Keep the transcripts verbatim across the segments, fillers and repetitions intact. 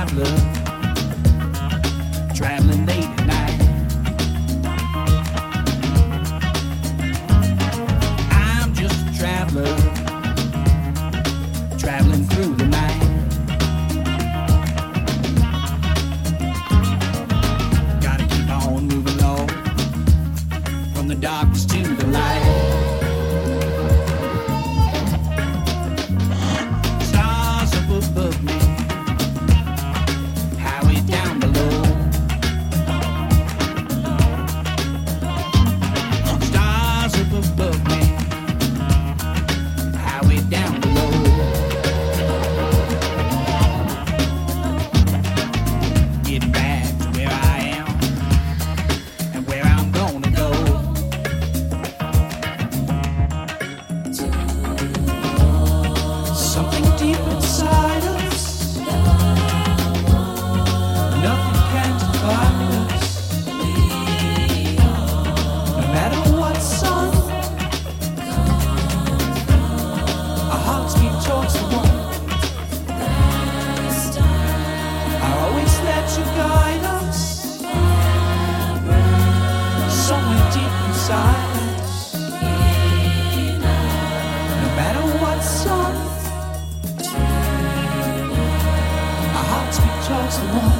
traveler, traveling late at night. I'm just a traveler, traveling through the night. Gotta keep on moving along, from the darkness to the light. Stars up above me, highway down below. Stars up above me, highway down below. Getting back to where I am and where I'm gonna go. Something deep inside us, nothing can divide us. No matter what sun, our hearts beat towards the one. I'll always let you guide us, somewhere deep inside us. No matter what sun, our hearts beat towards the one.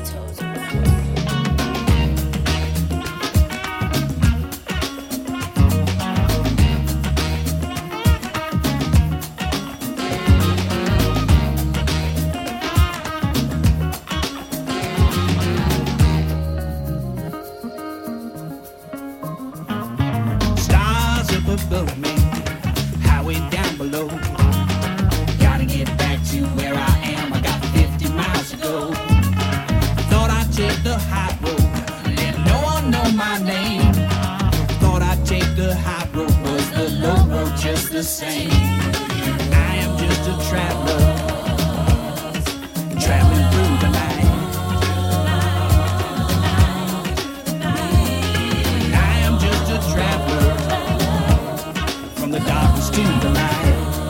Stars up above me, highway down below. Gotta get back to where I am, I got fifty miles to go. Thought I'd take the high road, let no one know my name. Thought I'd take the high road, was the low road just the same? I am just a traveler, traveling through the night. I am just a traveler, from the darkness to the light.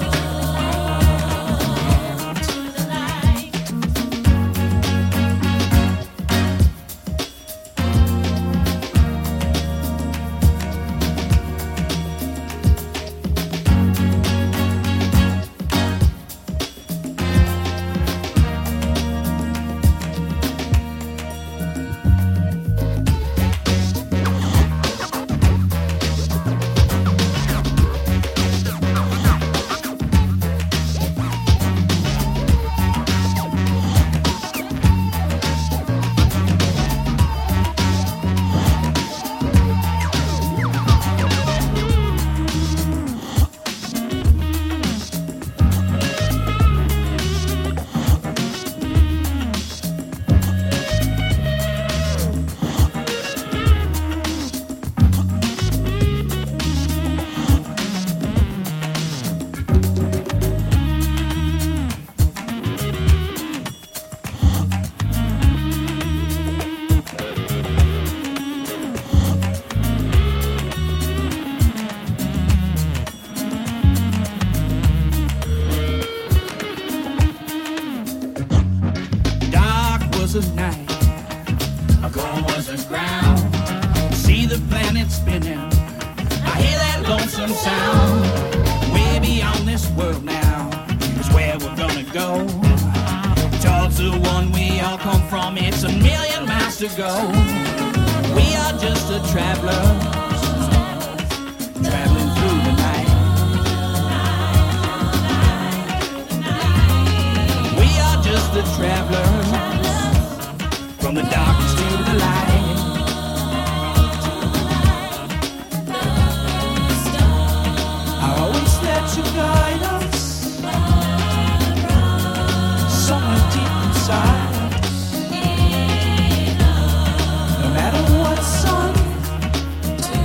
Dark was the night, cold was the ground. See the planet spinning, I hear that lonesome sound. Way beyond this world now is where we're gonna go. Towards the one we all come from, it's a million miles to go. We are just a traveler, traveling through the night. We are just the travelers, from the darkness to the light. I'll always let you guide us, somewhere deep inside us. No matter what sun,